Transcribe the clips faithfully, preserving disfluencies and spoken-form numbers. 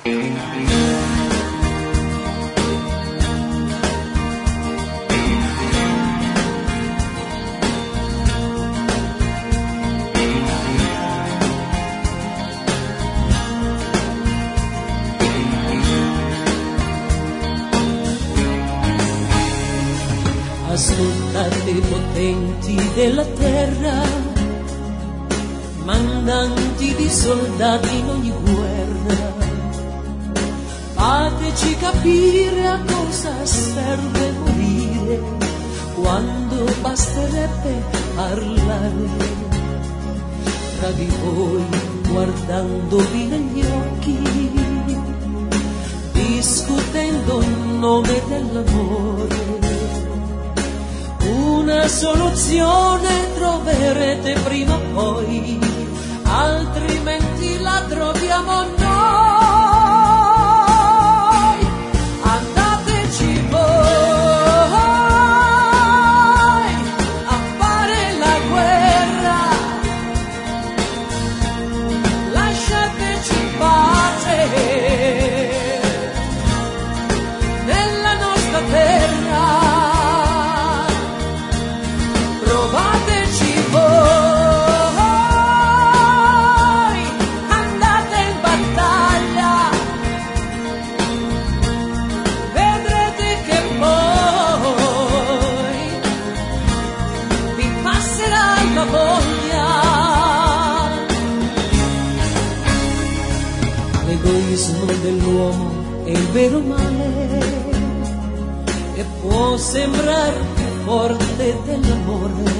Ascoltate potenti della terra, mandanti di soldati in ogni guerra, fateci capire a cosa serve morire quando basterebbe parlare tra di voi, guardandovi negli occhi, discutendo in nome dell'amore. Una soluzione troverete prima o poi, altrimenti la troviamo noi. Andateci voi a fare la guerra, lasciateci in pace nella nostra terra. Provateci voi, andate in battaglia, vedrete che poi vi passerà la voglia. L'egoismo dell'uomo è il vero male e può sembrare più forte dell'amore.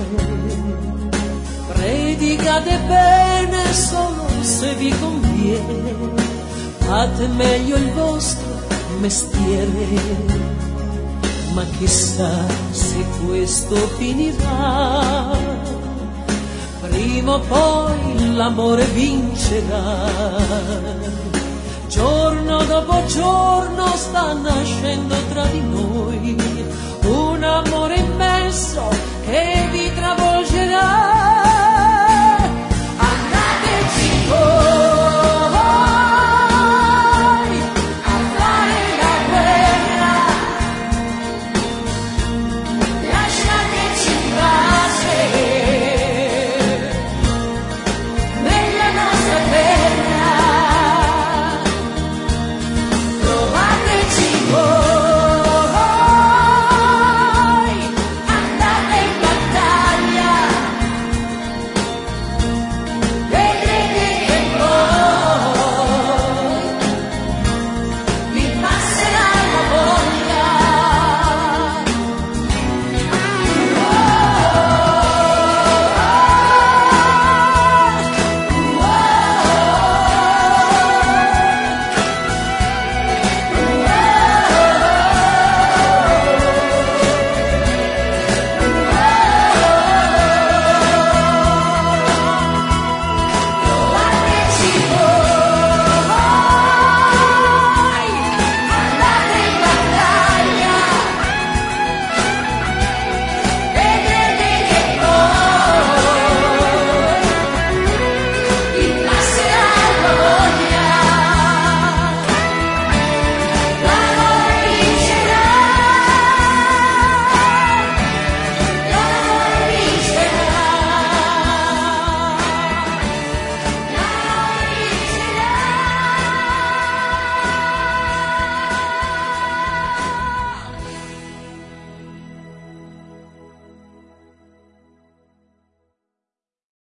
Predicate bene solo se vi conviene, fate meglio il vostro mestiere, ma chissà se questo finirà, prima o poi l'amore vincerà. Giorno dopo giorno sta nascendo tra di noi un amore immenso che vi travolgerà.